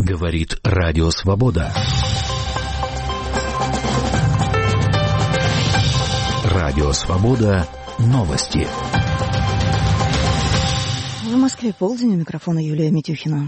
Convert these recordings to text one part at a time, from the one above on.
Говорит Радио Свобода. Радио Свобода. Новости. В Москве полдень, у микрофона Юлия Митюхина.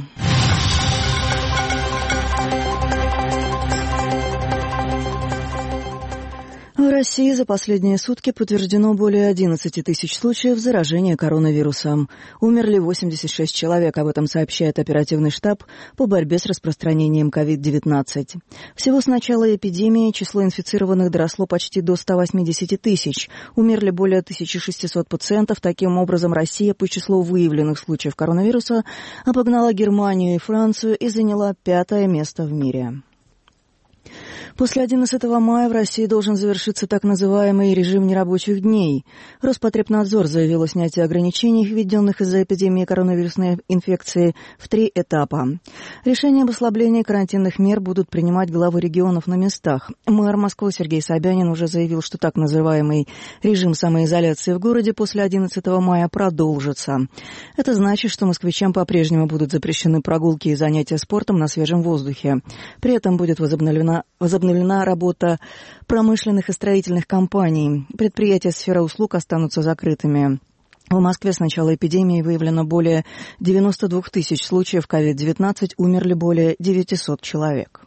В России за последние сутки подтверждено более 11 тысяч случаев заражения коронавирусом. Умерли 86 человек, об этом сообщает оперативный штаб по борьбе с распространением COVID-19. Всего с начала эпидемии число инфицированных доросло почти до 180 тысяч. Умерли более 1600 пациентов. Таким образом, Россия по числу выявленных случаев коронавируса обогнала Германию и Францию и заняла 5-е место в мире. После 11 мая в России должен завершиться так называемый режим нерабочих дней. Роспотребнадзор заявил о снятии ограничений, введенных из-за эпидемии коронавирусной инфекции, в 3 этапа. Решения об ослаблении карантинных мер будут принимать главы регионов на местах. Мэр Москвы Сергей Собянин уже заявил, что так называемый режим самоизоляции в городе после 11 мая продолжится. Это значит, что москвичам по-прежнему будут запрещены прогулки и занятия спортом на свежем воздухе. При этом будет возобновлена работа промышленных и строительных компаний. Предприятия сферы услуг останутся закрытыми. В Москве с начала эпидемии выявлено более 92 тысяч случаев COVID-19, умерли более 900 человек.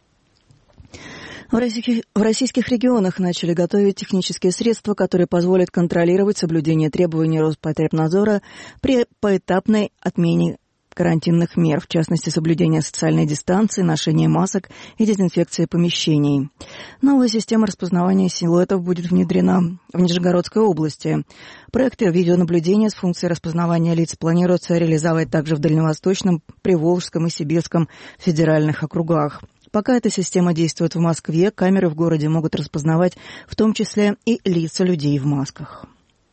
В российских регионах начали готовить технические средства, которые позволят контролировать соблюдение требований Роспотребнадзора при поэтапной отмене карантинных мер, в частности, соблюдение социальной дистанции, ношение масок и дезинфекция помещений. Новая система распознавания силуэтов будет внедрена в Нижегородской области. Проекты видеонаблюдения с функцией распознавания лиц планируется реализовать также в Дальневосточном, Приволжском и Сибирском федеральных округах. Пока эта система действует в Москве, камеры в городе могут распознавать в том числе и лица людей в масках.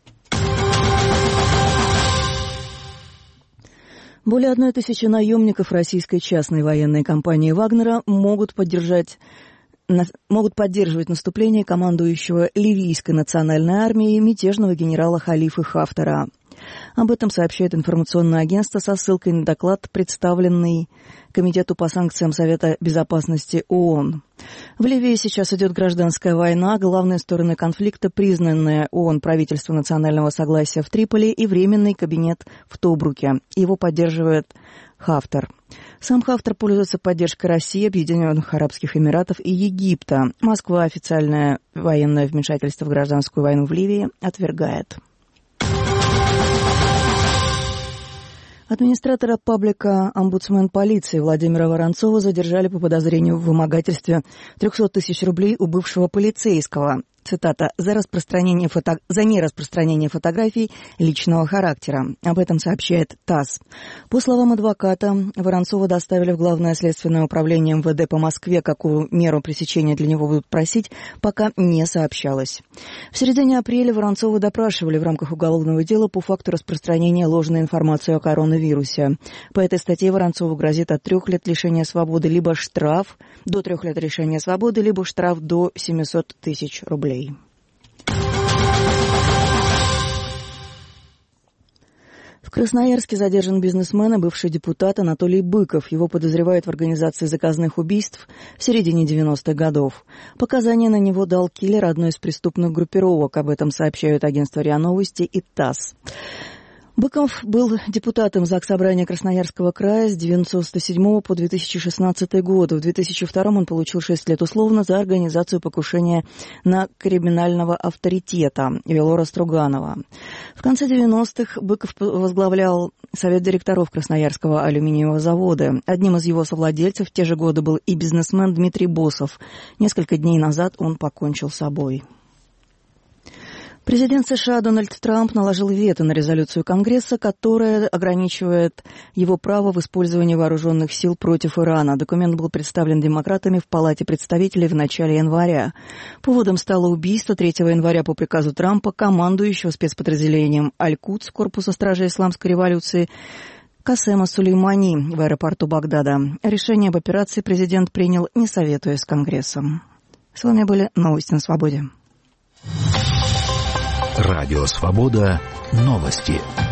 Более 1000 наемников российской частной военной компании «Вагнера» могут поддерживать наступление командующего ливийской национальной армией мятежного генерала Халифы Хафтара. Об этом сообщает информационное агентство со ссылкой на доклад, представленный Комитету по санкциям Совета Безопасности ООН. В Ливии сейчас идет гражданская война. Главные стороны конфликта — признанное ООН правительство национального согласия в Триполи и временный кабинет в Тобруке. Его поддерживает Хафтар. Сам Хафтар пользуется поддержкой России, Объединенных Арабских Эмиратов и Египта. Москва официальное военное вмешательство в гражданскую войну в Ливии отвергает. Администратора паблика «Омбудсмен полиции» Владимира Воронцова задержали по подозрению в вымогательстве 300 тысяч рублей у бывшего полицейского. Цитата: «за нераспространение фотографий личного характера». Об этом сообщает ТАСС. По словам адвоката, Воронцова доставили в Главное следственное управление МВД по Москве. Какую меру пресечения для него будут просить, пока не сообщалось. В середине апреля Воронцова допрашивали в рамках уголовного дела по факту распространения ложной информации о коронавирусе. По этой статье Воронцову грозит от 3 лет лишения свободы, либо штраф до 3 лет лишения свободы, либо штраф до 700 тысяч рублей. В Красноярске задержан бизнесмен и бывший депутат Анатолий Быков. Его подозревают в организации заказных убийств в середине 90-х годов. Показания на него дал киллер одной из преступных группировок. Об этом сообщают агентство РИА Новости и ТАСС. Быков был депутатом Заксобрания Красноярского края с 1997 по 2016 год. В 2002 он получил 6 лет условно за организацию покушения на криминального авторитета Велора Струганова. В конце 90-х Быков возглавлял Совет директоров Красноярского алюминиевого завода. Одним из его совладельцев в те же годы был и бизнесмен Дмитрий Босов. Несколько дней назад он покончил с собой. Президент США Дональд Трамп наложил вето на резолюцию Конгресса, которая ограничивает его право в использовании вооруженных сил против Ирана. Документ был представлен демократами в Палате представителей в начале января. Поводом стало убийство 3 января по приказу Трампа командующего спецподразделением Аль-Кудс Корпуса стражей Исламской революции Касема Сулеймани в аэропорту Багдада. Решение об операции президент принял, не советуясь с Конгрессом. С вами были новости на Свободе. Радио Свобода. Новости.